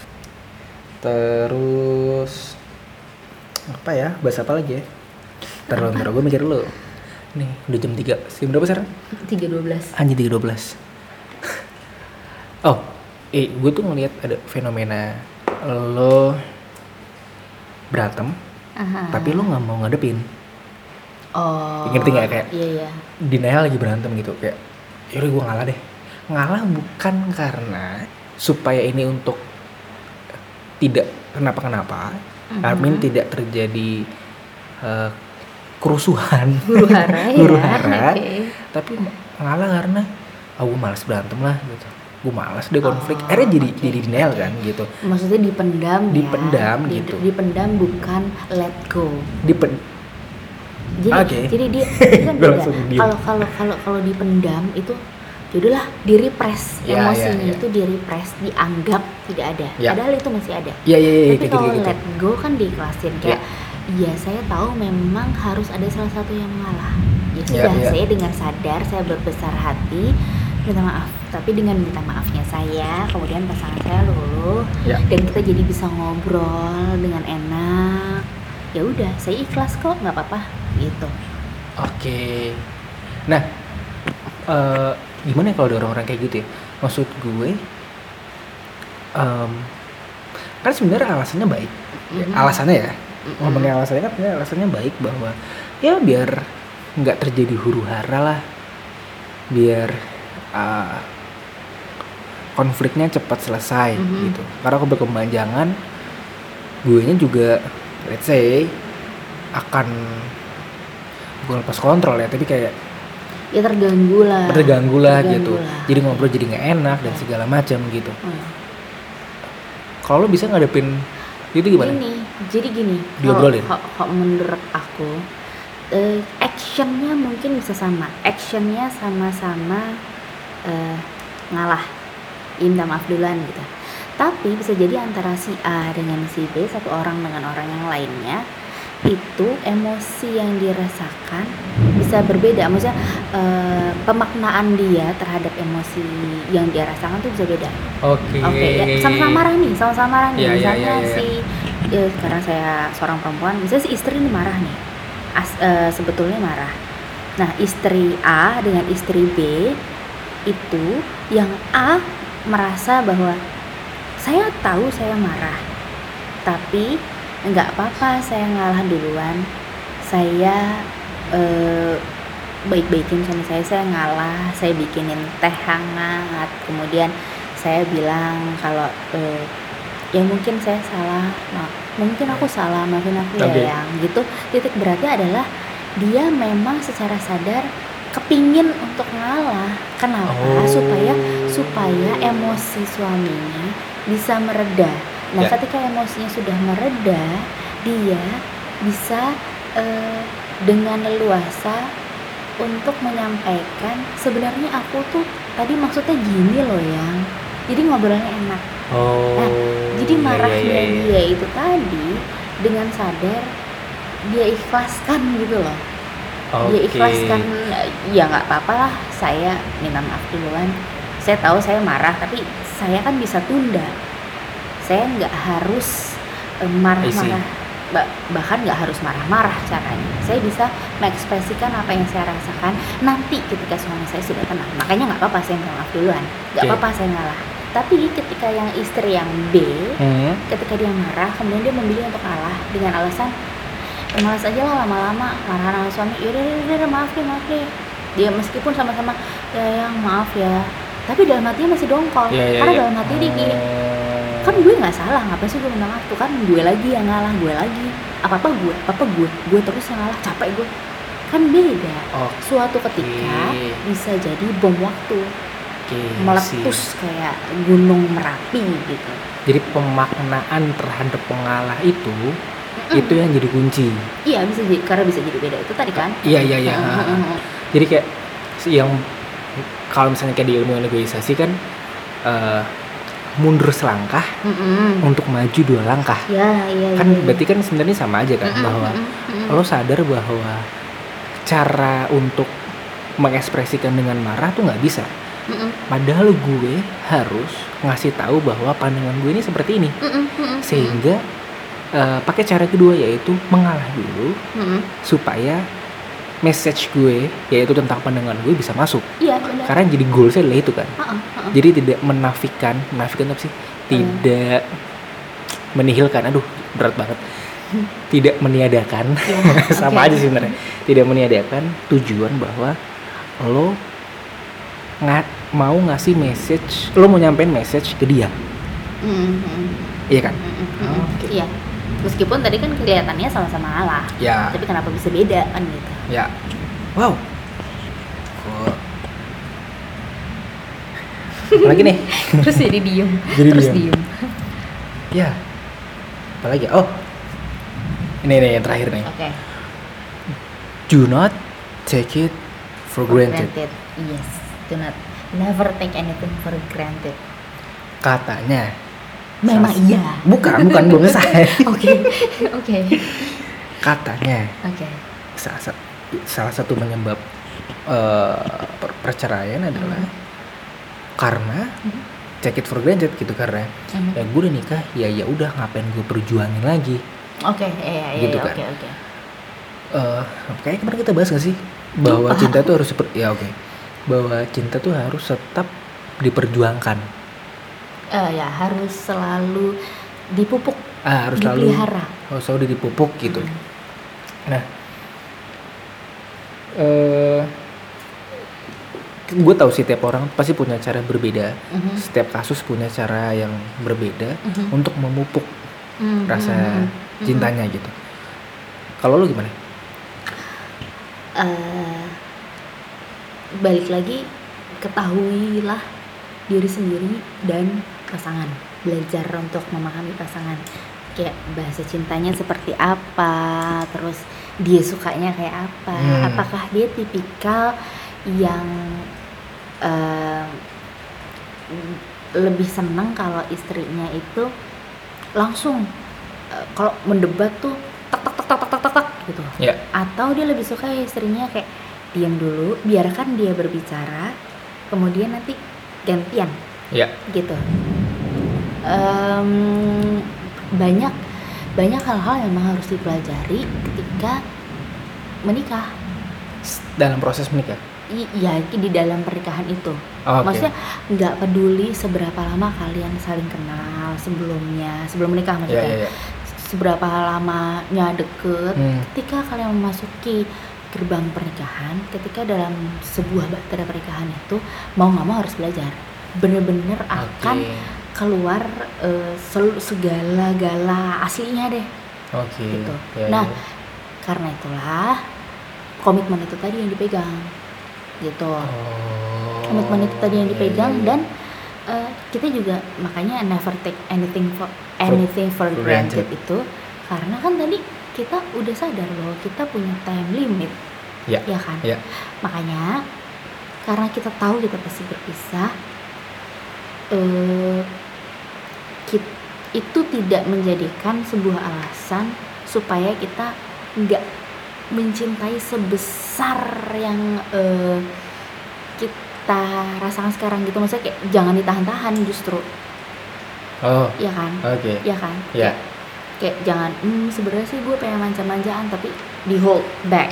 Terus apa ya? Bahas apa lagi ya? Ntar gue mikir dulu. Nih, udah jam 3. Jam berapa sekarang? 3.12. Anjir 3.12. Oh, gue tuh ngeliat ada fenomena lo berantem, Aha. tapi lo nggak mau ngadepin. Oh. Ngerti nggak kayak Iya. denial lagi berantem gitu kayak, yaudah gue ngalah deh. Ngalah bukan karena supaya ini untuk tidak kenapa-kenapa, I mean tidak terjadi kerusuhan, Huru hara ya. huru hara, Oke. tapi ngalah karena gue malas berantem lah gitu, gue malas deh konflik, Oh, akhirnya oke, jadi denial oke. kan gitu, Maksudnya dipendam ya. Dipendam gitu. Dipendam bukan let go. Oke. Jadi dia kan Gua beda. langsung diem. Kalau dipendam itu yaudahlah di repress Ya, emosinya ya. itu di repress, dianggap tidak ada. Ya. Padahal itu masih ada. Iya Tapi kayak kalau gitu. let go kan diikhlasin kayak iya saya tahu memang harus ada salah satu yang mengalah. Ya sudah, Ya. saya dengan sadar saya berbesar hati minta maaf. Tapi dengan minta maafnya saya, kemudian pasangan saya luluh Ya. dan kita jadi bisa ngobrol dengan enak. Ya udah, saya ikhlas kok, nggak apa-apa gitu. Oke. Nah, gimana ya kalau ada orang-orang kayak gitu ya? Maksud gue, kan sebenarnya alasannya baik. Ya, alasannya ya, ngomongin alasannya kan sebenarnya alasannya baik bahwa ya biar nggak terjadi huru hara lah, biar konfliknya cepat selesai gitu. Karena kalau berkepanjangan, guenya juga, let's say, akan bukan lepas kontrol ya, tapi kayak Ya terganggu lah gitu. Jadi ngobrol jadi nggak enak dan segala macam gitu. Kalau lo bisa ngadepin itu gimana? Jadi gini, Diobrolin. kalau menurut aku actionnya mungkin bisa sama, actionnya sama-sama ngalah, minta maaf duluan gitu. Tapi bisa jadi antara si A dengan si B, satu orang dengan orang yang lainnya, itu emosi yang dirasakan bisa berbeda. Maksudnya pemaknaan dia terhadap emosi yang dia rasakan tuh bisa beda. Oke. Ya, sama-sama marah nih. Iya, Misalnya iya. karena saya seorang perempuan, misalnya si istri ini marah nih, sebetulnya marah. Nah, istri A dengan istri B itu, yang A merasa bahwa saya tahu saya marah, tapi nggak apa-apa, saya ngalah duluan, saya baik-baikin sama saya ngalah, saya bikinin teh hangat, kemudian saya bilang kalau ya mungkin saya salah, mungkin aku salah, maafin aku Oke. ya yang gitu. Titik beratnya adalah dia memang secara sadar kepingin untuk ngalah. Kenapa? Supaya emosi suaminya bisa mereda. Nah, ketika emosinya sudah mereda, dia bisa dengan leluasa untuk menyampaikan, sebenarnya aku tuh tadi maksudnya gini loh yang. Jadi ngobrolnya enak. Oh. Nah, jadi iya, marahnya iya, iya. dia itu tadi dengan sadar dia ikhlaskan gitu loh. Dia Oke. ikhlaskan, ya nggak apa-apa lah, saya minta maaf duluan. Saya tahu saya marah, tapi saya kan bisa tunda. Saya nggak harus I see. marah-marah, bahkan nggak harus marah-marah caranya. Saya bisa mengekspresikan apa yang saya rasakan nanti ketika suami saya sudah tenang. Makanya nggak apa-apa saya minta maaf duluan, nggak Oke. apa-apa saya ngalah. Tapi ketika yang istri yang B, ketika dia marah, kemudian dia memilih untuk kalah dengan alasan malas aja lah lama-lama marahan sama suami, yaudah maaf deh. Dia meskipun sama-sama ya yang maaf ya, tapi dalam hatinya masih dongkol. Iya, Karena iya. dalam hati dia gini, kan gue nggak salah, ngapain sih gue minta maaf, tuh kan gue lagi yang ngalah, gue lagi apa gue terus yang ngalah, capek gue. Kan beda. Oke. Suatu ketika bisa jadi bom waktu, Oke, meletus kayak gunung Merapi gitu. Jadi pemaknaan terhadap pengalah itu yang jadi kunci. Iya, bisa jadi, karena bisa jadi beda itu tadi kan. Iya. Jadi kayak yang kalau misalnya kayak di ilmu negosiasi kan mundur selangkah untuk maju 2 langkah. Iya. Kan berarti kan sebenarnya sama aja kan, bahwa lo sadar bahwa cara untuk mengekspresikan dengan marah tuh nggak bisa. Padahal gue harus ngasih tahu bahwa pandangan gue ini seperti ini, sehingga pakai cara kedua yaitu mengalah dulu supaya message gue yaitu tentang pandangan gue bisa masuk. Iya, benar. Karena jadi goalsnya adalah itu kan. Jadi tidak menafikan apa sih? Tidak menihilkan. Aduh, berat banget. Tidak meniadakan. Sama aja sih sebenarnya. Tidak meniadakan tujuan bahwa lo mau ngasih message, lo mau nyampein message ke dia. Iya kan? Oke. Iya. Meskipun tadi kan kelihatannya sama-sama ngalah, Ya. tapi kenapa bisa beda kan gitu. Ya. Wow. Apalagi nih? Terus jadi diem. Jadi diem. Ya. Apalagi? Oh. Ini yang terakhir nih. Oke. Do not take it for granted. Yes. Do not never take anything for granted. Katanya. Memang iya. Bukan belum selesai. Oke. Katanya. Oke. Salah satu penyebab perceraian adalah karena take it for granted gitu, karena ya gue udah nikah, ya udah ngapain gue perjuangin lagi. Oke, iya, Gitu kan. oke. Kayaknya kemarin kita bahas gak sih bahwa cinta tuh harus bahwa cinta tuh harus tetap diperjuangkan. Ya harus selalu dipupuk, Harus dipelihara. selalu dipupuk gitu. Nah, gue tahu sih tiap orang pasti punya cara berbeda. Setiap kasus punya cara yang berbeda untuk memupuk rasa cintanya gitu. Kalau lu gimana? Balik lagi, ketahuilah diri sendiri dan pasangan. Belajar untuk memahami pasangan, kayak bahasa cintanya seperti apa, terus dia sukanya kayak apa. Apakah dia tipikal yang lebih senang kalau istrinya itu langsung kalau mendebat tuh tak gitu. Ya. Atau dia lebih suka istrinya kayak diam dulu, biarkan dia berbicara, kemudian nanti gantian. Ya. Gitu. Banyak hal-hal yang memang harus dipelajari ketika menikah. Dalam proses menikah. Iya, di dalam pernikahan itu. Oh, okay. Maksudnya nggak peduli seberapa lama kalian saling kenal sebelum menikah maksudnya. Ya. Seberapa lamanya deket, ketika kalian memasuki gerbang pernikahan, ketika dalam sebuah bahtera pernikahan itu mau nggak mau harus belajar. Bener-bener akan keluar segala-gala aslinya deh. Oke. Gitu. Ya, Nah, karena itulah komitmen itu tadi yang dipegang. Gitu. Komitmen itu tadi yang dipegang. Dan kita juga makanya never take anything for granted itu, karena kan tadi kita udah sadar bahwa kita punya time limit, ya kan? Ya. Makanya karena kita tahu kita pasti berpisah, itu tidak menjadikan sebuah alasan supaya kita nggak mencintai sebesar yang kita rasakan sekarang gitu. Maksudnya kayak jangan ditahan-tahan justru. Oh, Ya kan? oke. Ya kan? Ya. Kayak jangan sebenarnya sih gue pengen manja-manjaan tapi di hold back.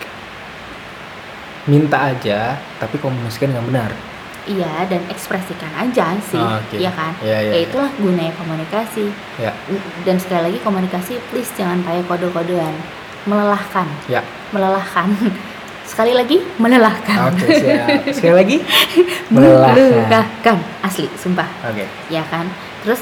Minta aja, tapi komunikasikan dengan benar. Iya, dan ekspresikan aja sih. Oke. Ya kan? Ya, ya, Ya itulah gunanya komunikasi. Ya. Dan sekali lagi komunikasi please jangan pakai kode-kodean. Melelahkan. Ya. Melelahkan. Sekali lagi melelahkan. Oke, siap. Sekali lagi melelahkan. Melelahkan. Asli, sumpah. Oke. Ya kan? Terus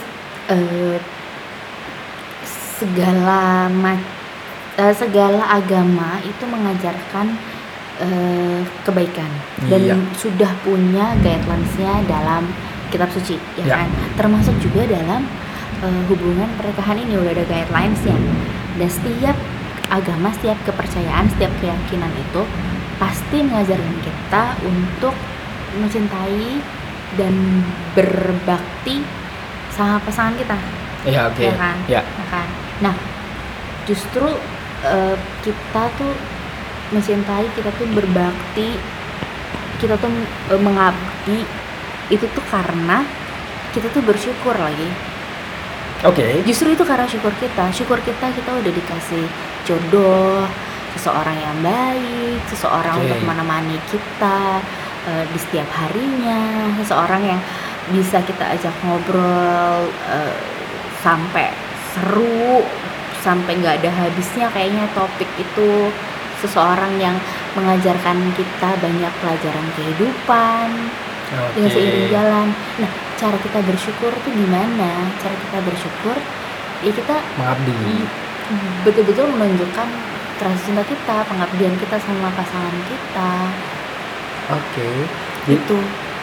segala agama itu mengajarkan kebaikan dan Iya. sudah punya guidelines-nya dalam kitab suci, ya Ya. kan? Termasuk juga dalam hubungan pernikahan ini udah ada guidelines-nya. Dan setiap agama, setiap kepercayaan, setiap keyakinan itu pasti mengajarkan kita untuk mencintai dan berbakti sama pasangan kita. Ya, oke. Ya kan? Ya. Ya kan? Nah, justru kita tuh mencintai, kita tuh berbakti, kita tuh mengabdi itu tuh karena kita tuh bersyukur lagi. Oke. Justru itu karena syukur kita kita udah dikasih jodoh, seseorang yang baik, seseorang Oke. untuk menemani kita di setiap harinya, seseorang yang bisa kita ajak ngobrol sampai seru, sampai nggak ada habisnya kayaknya topik itu. Seseorang yang mengajarkan kita banyak pelajaran kehidupan dengan seiring jalan. Nah, cara kita bersyukur tuh gimana? Cara kita bersyukur ya kita Mengabdi. betul-betul menunjukkan rasa cinta kita, pengabdian kita sama pasangan kita. Oke. Gitu.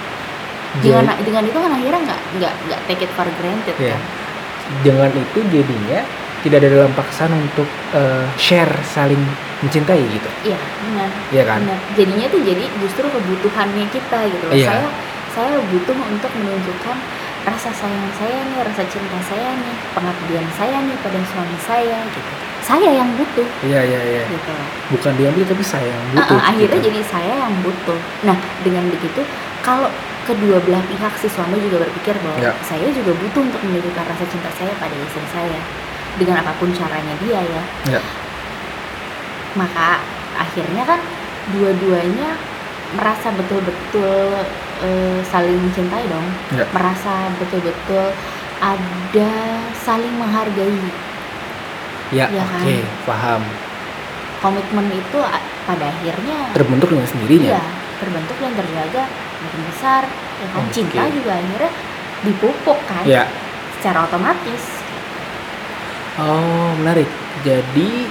Dengan itu kan akhirnya nggak take it for granted Iya. kan. Dengan itu jadinya tidak ada dalam paksaan untuk share, saling mencintai gitu. Iya, benar. Iya kan? Benar. Jadinya tuh jadi justru kebutuhannya kita gitu loh. Iya. Saya butuh untuk menunjukkan rasa sayang saya nih, rasa cinta saya nih, pengabdian saya nih pada suami saya gitu. Saya yang butuh Iya, iya, iya. gitu. Bukan diambil tapi saya yang butuh. Akhirnya gitu. jadi saya yang butuh. Nah, dengan begitu kalau kedua belah pihak, si suami juga berpikir bahwa Ya. saya juga butuh untuk menunjukkan rasa cinta saya pada istri saya dengan apapun caranya dia ya. Ya. Maka akhirnya kan dua-duanya merasa betul-betul saling mencintai dong. Ya. Merasa betul-betul ada saling menghargai. Ya, Iya oke, kan? paham. Komitmen itu pada akhirnya Terbentuk dengan sendirinya. iya, terbentuk dan terjaga makin besar. Ya kan? Oke. Cinta juga akhirnya dipupuk kan Ya. secara otomatis. Oh, menarik. Jadi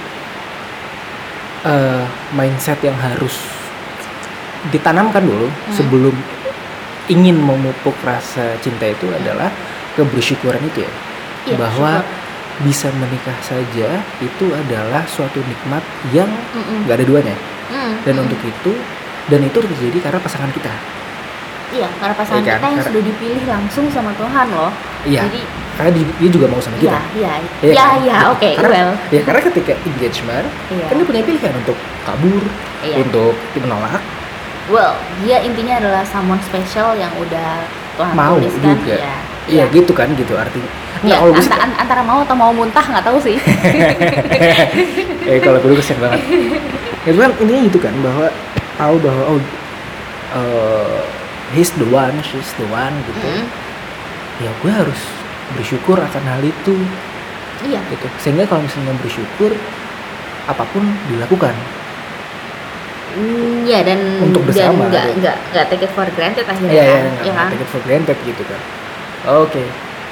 mindset yang harus ditanamkan dulu sebelum ingin memupuk rasa cinta itu adalah kebersyukuran itu ya. Iya, Bahwa syukur. bisa menikah saja itu adalah suatu nikmat yang Mm-mm. nggak ada duanya. Dan Mm-mm. untuk itu, dan itu terjadi karena pasangan kita. Iya, karena pasangan Iya kan? kita yang Karena- sudah dipilih langsung sama Tuhan loh. Iya. Jadi Karena dia juga mau sama kita. iya, Iya iya, kan? iya, oke, Karena- well. Ya karena ketika engagement, Iya. kan dia punya pilihan untuk kabur, Iya. untuk menolak, Well, dia intinya adalah someone special yang udah Tuhan mau tuliskan. juga. Iya, Iya gitu kan gitu artinya. Iya, Nggak, kalau gue sih, antara mau atau mau muntah nggak tahu sih. kalau gue kesian banget. Ya kan intinya gitu kan bahwa tahu bahwa he's the one, she's the one gitu. Mm. Ya gue harus bersyukur akan hal itu Iya, gitu. Sehingga kalau misalnya bersyukur apapun dilakukan. Iya dan Untuk bersama, dan ya. nggak take it for granted akhirnya Iya, kan, nggak ya kan? take it for granted gitu kan. Oke.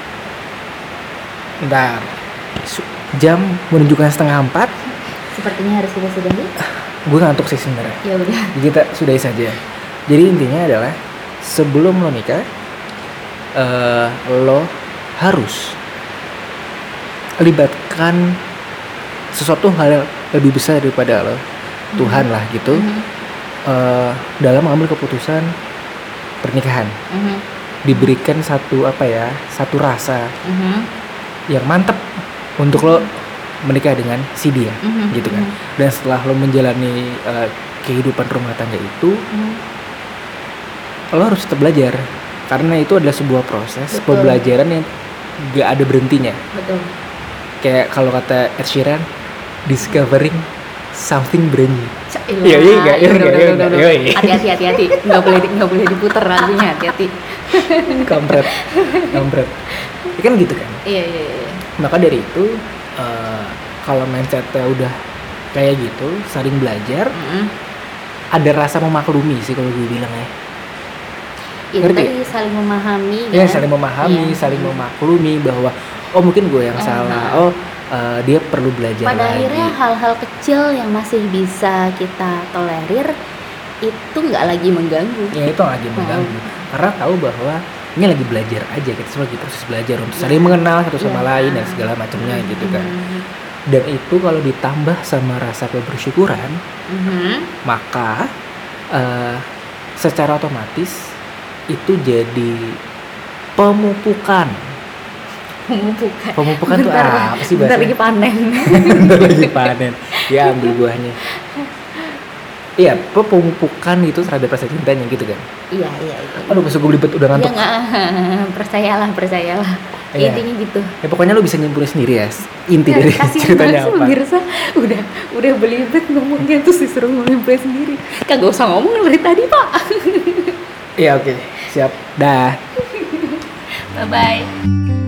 Bentar. Jam menunjukkan 3:30. Sepertinya harus kita sudahi. Gue ngantuk sih sebenarnya. Ya udah. Kita sudahi saja. Jadi intinya adalah sebelum lo nikah, lo harus libatkan sesuatu hal yang lebih besar daripada lo, Tuhan lah gitu, Mhm. dalam mengambil keputusan pernikahan. Mhm. diberikan satu satu rasa Mhm. yang mantep untuk lo menikah dengan si dia, gitu kan. Dan setelah lo menjalani kehidupan rumah tangga itu, lo harus tetap belajar karena itu adalah sebuah proses Betul. pembelajaran yang gak ada berhentinya. Betul. Kayak kalau kata Ed Sheeran, discovering something brand new. Iya, Iya, iya, udah. iya. Hati-hati, nggak boleh diputer lagunya, hati-hati. Kampret. Ya kan gitu kan. Iya. Maka dari itu kalau mindsetnya udah kayak gitu, saling belajar, ada rasa memaklumi sih kalau gue bilang ya. Itu Ngerti? tadi saling memahami. Ya, kan? saling memahami, Iya. saling memaklumi bahwa oh mungkin gue yang salah, dia perlu belajar Pada lagi. akhirnya hal-hal kecil yang masih bisa kita tolerir itu nggak lagi mengganggu. Ya itu lagi mengganggu, karena tahu bahwa ini lagi belajar aja, kita semua lagi proses belajar untuk saling mengenal satu sama lain dan segala macamnya gitu kan. Dan itu kalau ditambah sama rasa kebersyukuran, maka secara otomatis itu jadi pemupukan. Pemupukan tuh apa sih Bentar bahasanya? lagi panen. Bentar lagi panen, ya ambil buahnya. Iya, pemupukan itu terhadap rasa cintanya gitu kan. Iya. Aduh, pas gue belibet udah Ya ngantuk. nggak, percayalah. Iya. Intinya gitu. Ya pokoknya lu bisa nyimpulin sendiri ya, inti dari Kasihan ceritanya banget apa. pemirsa, udah belibet ngomongnya terus disuruh ngomongin sendiri. Kagak usah ngomong dari tadi, Pak. Iya, oke, siap. Dah. Bye bye.